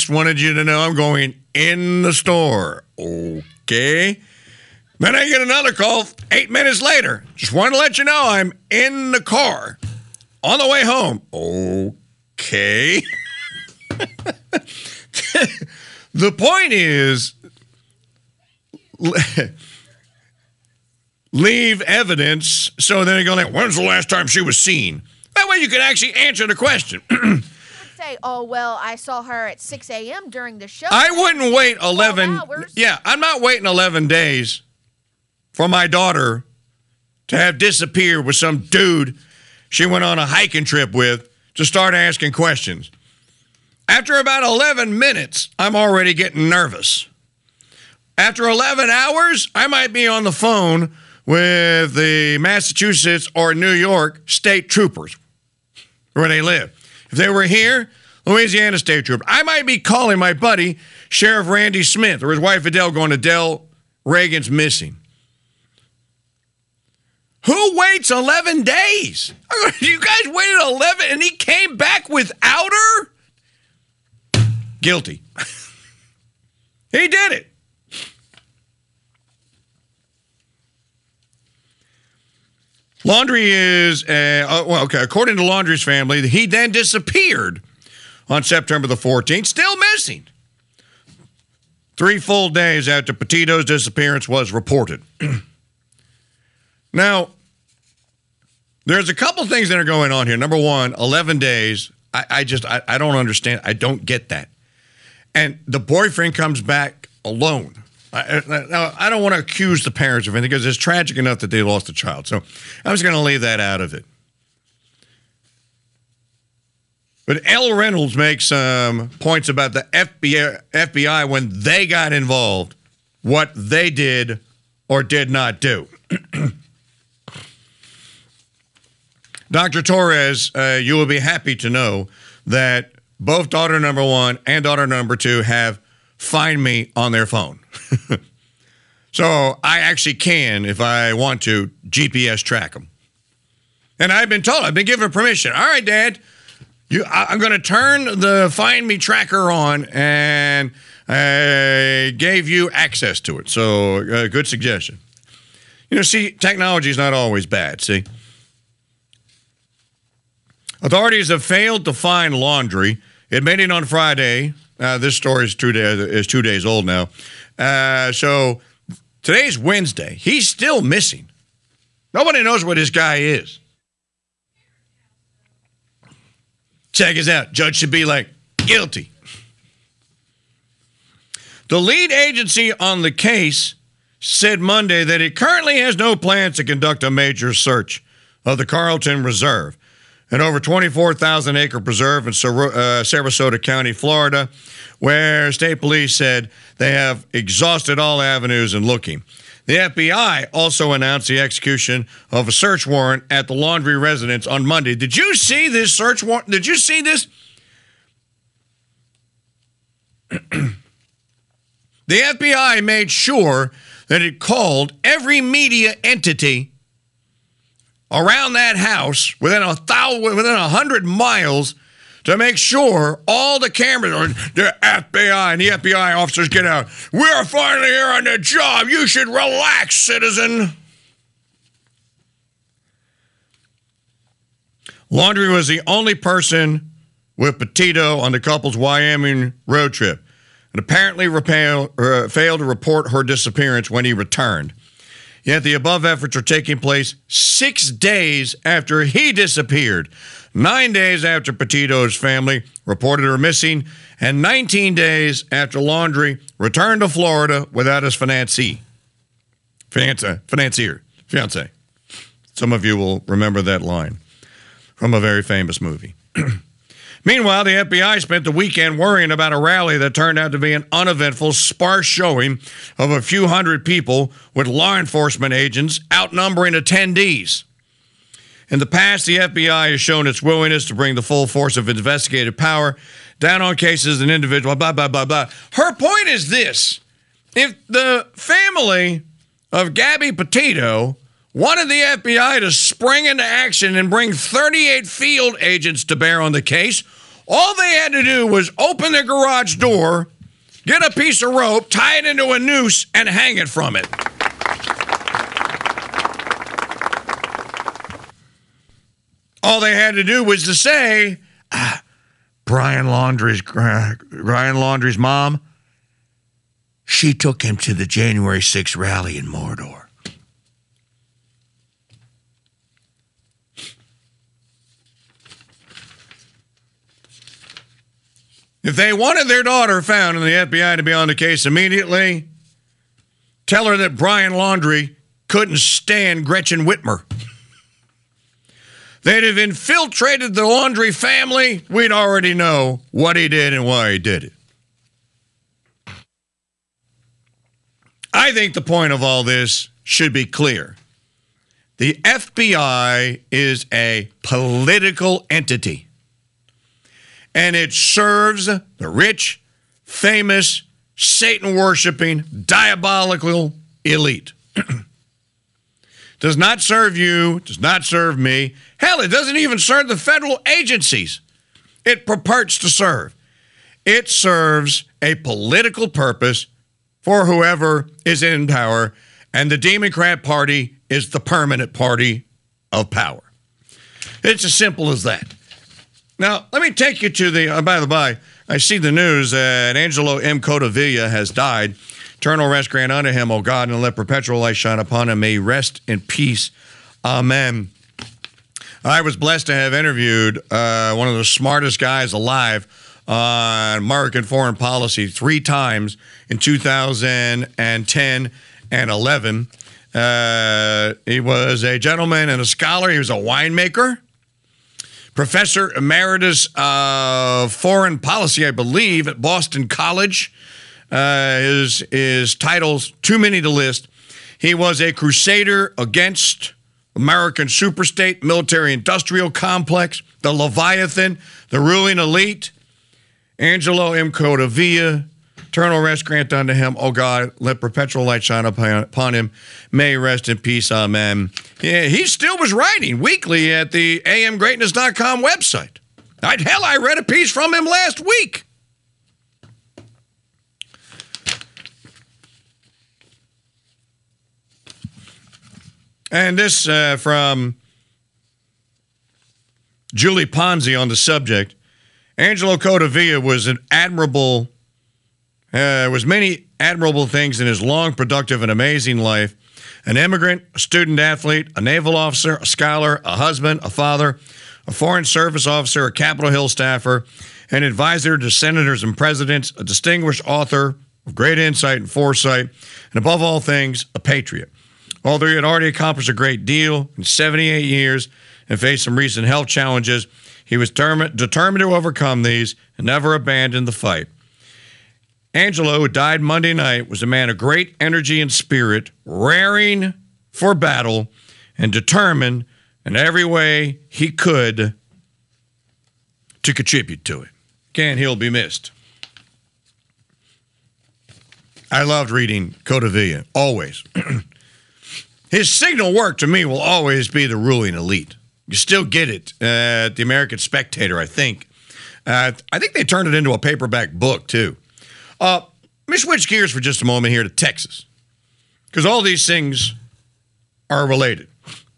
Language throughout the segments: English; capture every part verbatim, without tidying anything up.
just wanted you to know I'm going in the store. Okay. Then I get another call eight minutes later. Just wanted to let you know I'm in the car on the way home. Okay. The point is, leave evidence so then they go like, when's the last time she was seen? That way you can actually answer the question. Say, oh, well, I saw her at six a.m. during the show. I wouldn't wait eleven. Yeah, I'm not waiting eleven days for my daughter to have disappeared with some dude she went on a hiking trip with to start asking questions. After about eleven minutes, I'm already getting nervous. After eleven hours, I might be on the phone with the Massachusetts or New York state troopers where they live. If they were here, Louisiana state trooper. I might be calling my buddy, Sheriff Randy Smith, or his wife Adele, going to Dell Reagan's missing. Who waits eleven days? You guys waited eleven and he came back without her? Guilty. He did it. Laundrie is, uh, well, okay, according to Laundrie's family, he then disappeared on September the fourteenth, still missing. Three full days after Petito's disappearance was reported. Now, there's a couple things that are going on here. Number one, eleven days. I, I just, I, I don't understand. I don't get that. And the boyfriend comes back alone. I, I, I don't want to accuse the parents of anything because it's tragic enough that they lost a child. So I'm just going to leave that out of it. But Elle Reynolds makes some um, points about the F B I, F B I when they got involved, what they did or did not do. Doctor Torres, uh, you will be happy to know that both daughter number one and daughter number two have Find Me on their phone. So I actually can, if I want to, G P S track them. And I've been told, I've been given permission. All right, Dad, you, I, I'm going to turn the Find Me tracker on, and I gave you access to it. So uh, good suggestion. You know, see, technology is not always bad, see? Authorities have failed to find Laundrie. Admitting on Friday, uh, this story is two, day, is two days old now. Uh, so today's Wednesday. He's still missing. Nobody knows what this guy is. Check this out. Judge should be like, guilty. The lead agency on the case said Monday that it currently has no plans to conduct a major search of the Carlton Reserve, an over twenty-four thousand acre preserve in Sarasota County, Florida, where state police said they have exhausted all avenues in looking. The F B I also announced the execution of a search warrant at the Laundrie residence on Monday. Did you see this search warrant? Did you see this? The F B I made sure that it called every media entity around that house within a thousand, within a hundred miles to make sure all the cameras are the F B I and the F B I officers get out. We're finally here on the job. You should relax, citizen. Laundrie was the only person with Petito on the couple's Wyoming road trip and apparently repel, uh, failed to report her disappearance when he returned. Yet the above efforts are taking place six days after he disappeared, nine days after Petito's family reported her missing, and nineteen days after Laundrie returned to Florida without his financier. Fiance, financier, fiance. Some of you will remember that line from a very famous movie. Meanwhile, the F B I spent the weekend worrying about a rally that turned out to be an uneventful, sparse showing of a few hundred people with law enforcement agents outnumbering attendees. In the past, the F B I has shown its willingness to bring the full force of investigative power down on cases and individual, blah, blah, blah, blah. Her point is this. If the family of Gabby Petito wanted the F B I to spring into action and bring thirty-eight field agents to bear on the case, All they had to do was open their garage door, get a piece of rope, tie it into a noose, and hang it from it. All they had to do was to say, ah, Brian Laundrie's, uh, Brian Laundrie's mom, she took him to the January sixth rally in Mordor. If they wanted their daughter found and the F B I to be on the case immediately, tell her that Brian Laundrie couldn't stand Gretchen Whitmer. They'd have infiltrated the Laundrie family. We'd already know what he did and why he did it. I think the point of all this should be clear. The F B I is a political entity. And it serves the rich, famous, Satan-worshiping, diabolical elite. Does not serve you, does not serve me. Hell, it doesn't even serve the federal agencies it purports to serve. It serves a political purpose for whoever is in power, and the Democrat Party is the permanent party of power. It's as simple as that. Now, let me take you to the, uh, by the by, I see the news that Angelo M. Codavilla has died. Eternal rest grant unto him, O God, and let perpetual light shine upon him. May he rest in peace. Amen. I was blessed to have interviewed uh, one of the smartest guys alive on American foreign policy three times in two thousand ten and eleven. Uh, he was a gentleman and a scholar. He was a winemaker. Professor Emeritus of Foreign Policy, I believe, at Boston College. Uh, his, his titles, too many to list. He was a crusader against American superstate, military-industrial complex, the Leviathan, the ruling elite. Angelo M. Codavilla, eternal rest grant unto him. Oh God, let perpetual light shine upon, upon him. May he rest in peace. Amen. Yeah, he still was writing weekly at the A M greatness dot com website. I, hell, I read a piece from him last week. And this uh, from Julie Ponzi on the subject. Angelo Codavilla was an admirable, uh, was many admirable things in his long, productive, and amazing life. An immigrant, a student athlete, a naval officer, a scholar, a husband, a father, a foreign service officer, a Capitol Hill staffer, an advisor to senators and presidents, a distinguished author of great insight and foresight, and above all things, a patriot. Although he had already accomplished a great deal in seventy-eight years and faced some recent health challenges, he was determined, determined to overcome these and never abandon the fight. Angelo, who died Monday night, was a man of great energy and spirit, raring for battle and determined in every way he could to contribute to it. Again, he'll be missed. I loved reading Codavilla, always. His signal work to me will always be the ruling elite. You still get it uh, at the American Spectator, I think. Uh, I think they turned it into a paperback book, too. Uh, let me switch gears for just a moment here to Texas, because all these things are related.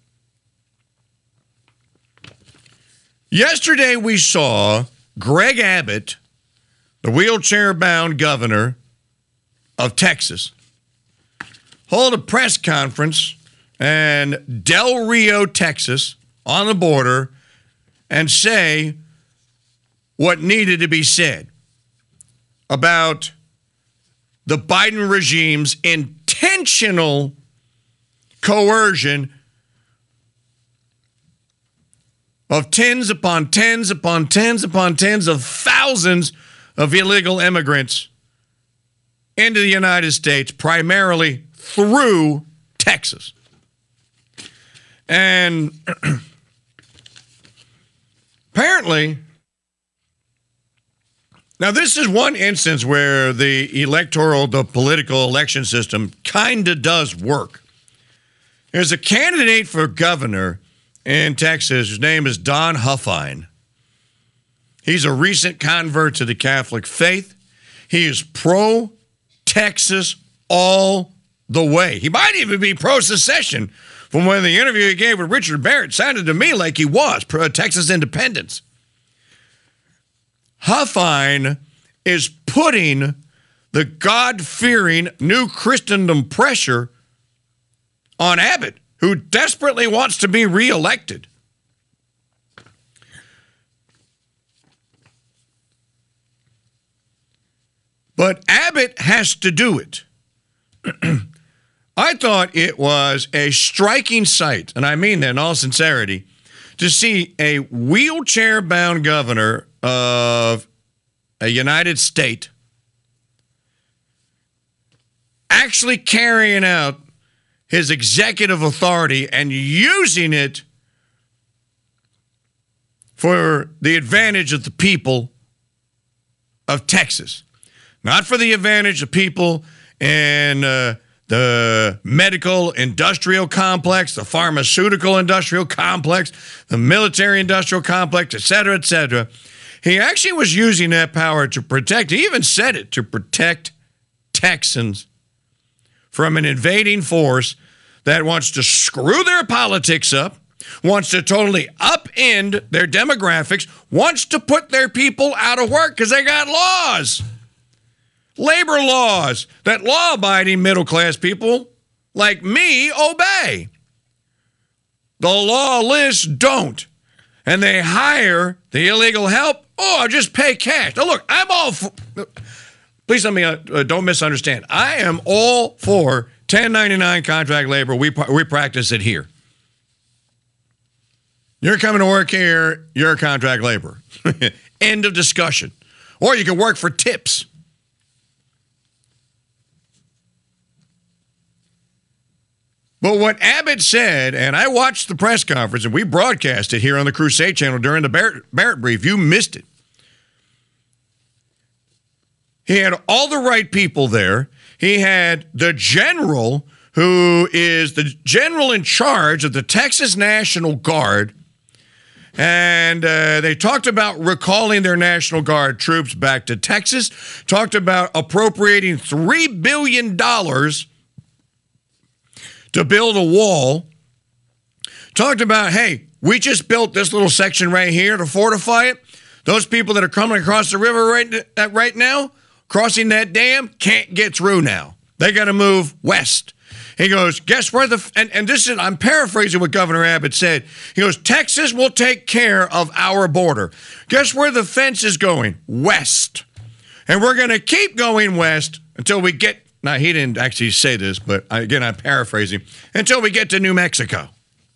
Yesterday we saw Greg Abbott, the wheelchair-bound governor of Texas, hold a press conference in Del Rio, Texas, on the border, and say what needed to be said about the Biden regime's intentional coercion of tens upon tens upon tens upon tens of thousands of illegal immigrants into the United States, primarily through Texas. And apparently, now this is one instance where the electoral, the political election system kind of does work. There's a candidate for governor in Texas. His name is Don Huffine. He's a recent convert to the Catholic faith. He is pro-Texas all the way. He might even be pro-secession. From when the interview he gave with Richard Barrett sounded to me like he was pro-Texas independence. Huffine is putting the God-fearing New Christendom pressure on Abbott, who desperately wants to be reelected. But Abbott has to do it. I thought it was a striking sight, and I mean that in all sincerity, to see a wheelchair-bound governor of a United State actually carrying out his executive authority and using it for the advantage of the people of Texas. Not for the advantage of people in uh, the medical industrial complex, the pharmaceutical industrial complex, the military industrial complex, et cetera, et cetera. He actually was using that power to protect, he even said it, to protect Texans from an invading force that wants to screw their politics up, wants to totally upend their demographics, wants to put their people out of work because they got laws. Labor laws that law-abiding middle-class people like me obey. The lawless don't. And they hire the illegal help. Oh, I'll just pay cash. Now, look, I'm all for... Please let me, uh, don't misunderstand. I am all for ten ninety-nine contract labor. We, we practice it here. You're coming to work here, you're a contract laborer. End of discussion. Or you can work for tips. But what Abbott said, and I watched the press conference, and we broadcast it here on the Crusade Channel during the Barrett, Barrett brief. You missed it. He had all the right people there. He had the general, who is the general in charge of the Texas National Guard, and uh, they talked about recalling their National Guard troops back to Texas, talked about appropriating three billion dollars to build a wall, talked about, hey, we just built this little section right here to fortify it. Those people that are coming across the river right, right now, crossing that dam, can't get through now. They got to move west. He goes, guess where the, and, and this is, I'm paraphrasing what Governor Abbott said. He goes, Texas will take care of our border. Guess where the fence is going? West. And we're going to keep going west until we get, now he didn't actually say this, but again, I'm paraphrasing, until we get to New Mexico.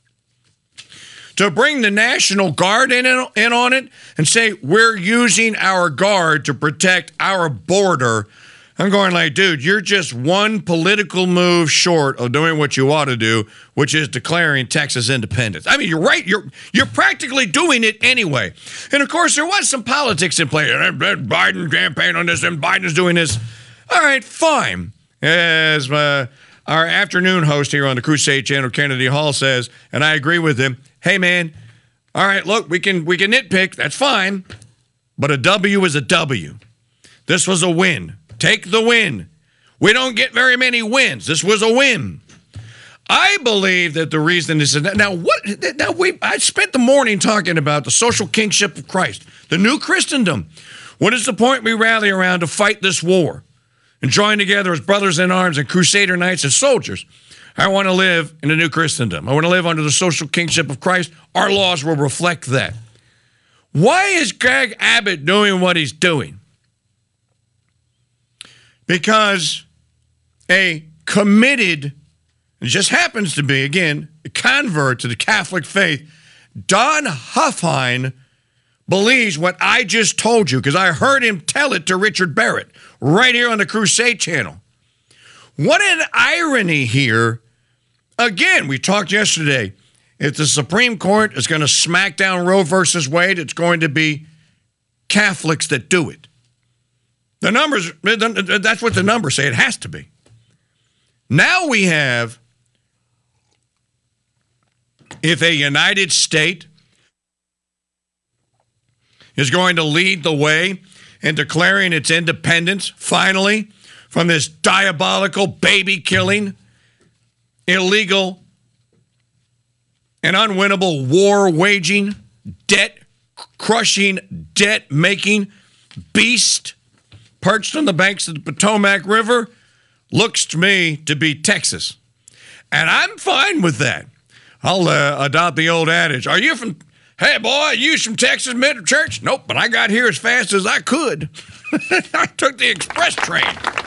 To bring the National Guard in, in on it and say, we're using our guard to protect our border. I'm going like, dude, you're just one political move short of doing what you ought to do, which is declaring Texas independence. I mean, you're right. You're you're practically doing it anyway. And, of course, there was some politics in play. Biden campaign on this, and Biden's doing this. All right, fine. As uh, our afternoon host here on the Crusade Channel, Kennedy Hall, says, and I agree with him, hey, man, all right, look, we can we can nitpick. That's fine. But a W is a W. This was a win. Take the win. We don't get very many wins. This was a win. I believe that the reason this is now what now we I spent the morning talking about the social kingship of Christ, the new Christendom. What is the point we rally around to fight this war and join together as brothers in arms and crusader knights and soldiers? I want to live in a new Christendom. I want to live under the social kingship of Christ. Our laws will reflect that. Why is Greg Abbott doing what he's doing? Because a committed, it just happens to be, again, a convert to the Catholic faith, Don Huffine, believes what I just told you, because I heard him tell it to Richard Barrett right here on the Crusade Channel. What an irony here. Again, we talked yesterday. If the Supreme Court is going to smack down Roe versus Wade, it's going to be Catholics that do it. The numbers, that's what the numbers say. It has to be. Now we have, if a United State is going to lead the way in declaring its independence, finally, from this diabolical baby-killing, illegal, and unwinnable war-waging, debt-crushing, debt-making beast perched on the banks of the Potomac River, looks to me to be Texas. And I'm fine with that. I'll uh, adopt the old adage. Are you from, hey, boy, you from Texas Middle Church? Nope, but I got here as fast as I could. I took the express train.